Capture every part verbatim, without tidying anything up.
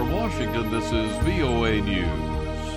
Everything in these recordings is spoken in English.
From Washington, this is V O A News.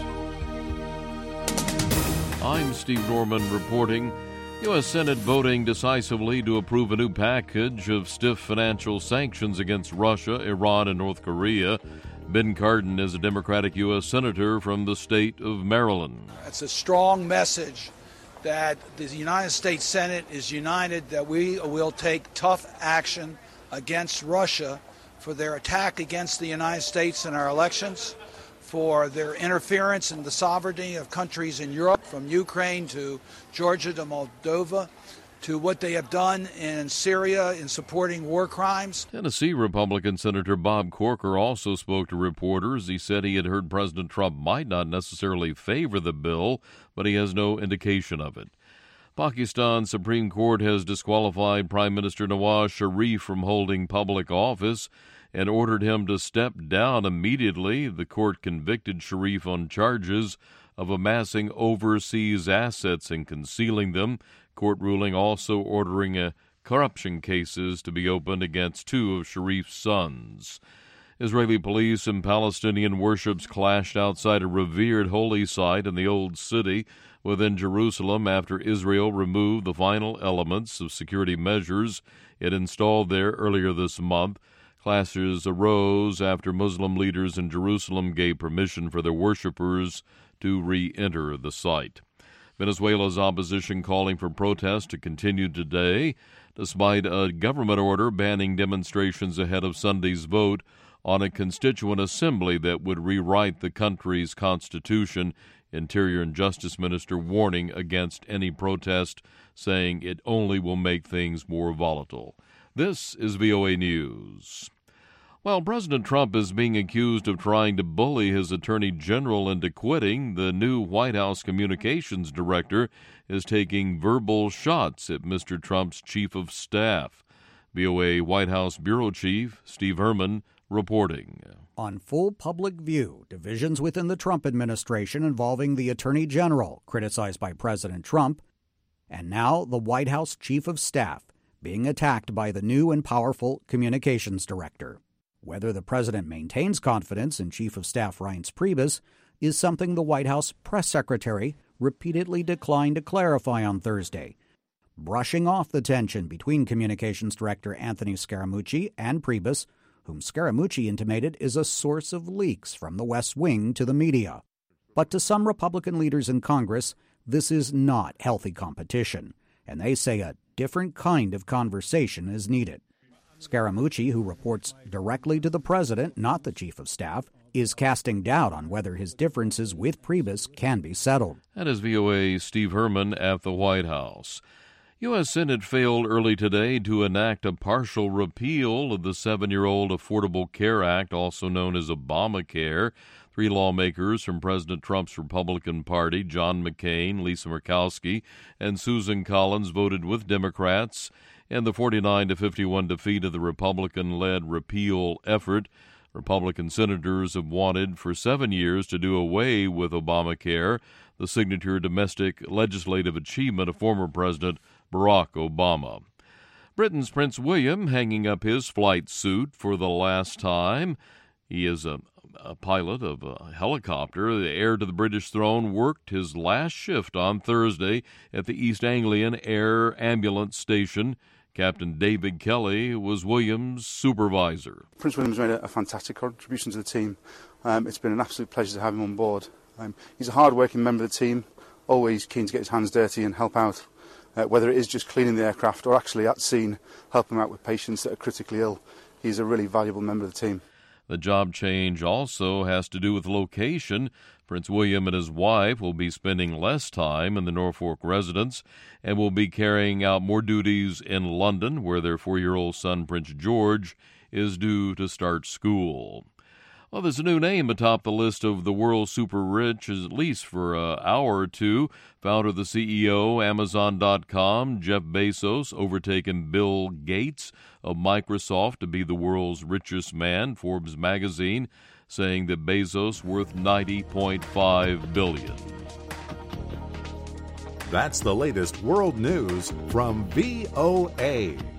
I'm Steve Norman reporting. U S. Senate voting decisively to approve a new package of stiff financial sanctions against Russia, Iran, and North Korea. Ben Cardin is a Democratic U S. Senator from the state of Maryland. It's a strong message that the United States Senate is united, that we will take tough action against Russia for their attack against the United States in our elections, for their interference in the sovereignty of countries in Europe, from Ukraine to Georgia to Moldova, to what they have done in Syria in supporting war crimes. Tennessee Republican Senator Bob Corker also spoke to reporters. He said he had heard President Trump might not necessarily favor the bill, but he has no indication of it. Pakistan's Supreme Court has disqualified Prime Minister Nawaz Sharif from holding public office and ordered him to step down immediately. The court convicted Sharif on charges of amassing overseas assets and concealing them. Court ruling also ordering a corruption cases to be opened against two of Sharif's sons. Israeli police and Palestinian worships clashed outside a revered holy site in the Old City within Jerusalem after Israel removed the final elements of security measures it installed there earlier this month. Clashes arose after Muslim leaders in Jerusalem gave permission for their worshippers to re-enter the site. Venezuela's opposition calling for protests to continue today, despite a government order banning demonstrations ahead of Sunday's vote on a constituent assembly that would rewrite the country's constitution. Interior and Justice Minister warning against any protest, saying it only will make things more volatile. This is V O A News. While President Trump is being accused of trying to bully his attorney general into quitting, the new White House communications director is taking verbal shots at Mister Trump's chief of staff. V O A White House Bureau Chief Steve Herman reporting. On full public view, divisions within the Trump administration involving the attorney general, criticized by President Trump, and now the White House chief of staff being attacked by the new and powerful communications director. Whether the president maintains confidence in Chief of Staff Reince Priebus is something the White House press secretary repeatedly declined to clarify on Thursday, brushing off the tension between Communications Director Anthony Scaramucci and Priebus, whom Scaramucci intimated is a source of leaks from the West Wing to the media. But to some Republican leaders in Congress, this is not healthy competition, and they say a different kind of conversation is needed. Scaramucci, who reports directly to the president, not the chief of staff, is casting doubt on whether his differences with Priebus can be settled. That is V O A Steve Herman at the White House. U S. Senate failed early today to enact a partial repeal of the seven-year-old Affordable Care Act, also known as Obamacare. Three lawmakers from President Trump's Republican Party, John McCain, Lisa Murkowski, and Susan Collins, voted with Democrats in the forty-nine to fifty-one defeat of the Republican-led repeal effort. Republican senators have wanted for seven years to do away with Obamacare, the signature domestic legislative achievement of former President Barack Obama. Britain's Prince William hanging up his flight suit for the last time. He is a, a pilot of a helicopter. The heir to the British throne worked his last shift on Thursday at the East Anglian Air Ambulance Station. Captain David Kelly was Williams' supervisor. Prince William's made a, a fantastic contribution to the team. Um, it's been an absolute pleasure to have him on board. Um, he's a hard-working member of the team, always keen to get his hands dirty and help out, uh, whether it is just cleaning the aircraft or actually at scene helping out with patients that are critically ill. He's a really valuable member of the team. The job change also has to do with location. Prince William and his wife will be spending less time in the Norfolk residence and will be carrying out more duties in London, where their four-year-old son, Prince George, is due to start school. Well, there's a new name atop the list of the world's super rich, at least for an hour or two. Founder, the C E O, Amazon dot com, Jeff Bezos, overtaken Bill Gates of Microsoft to be the world's richest man. Forbes magazine saying that Bezos worth ninety point five billion dollars. That's the latest world news from V O A.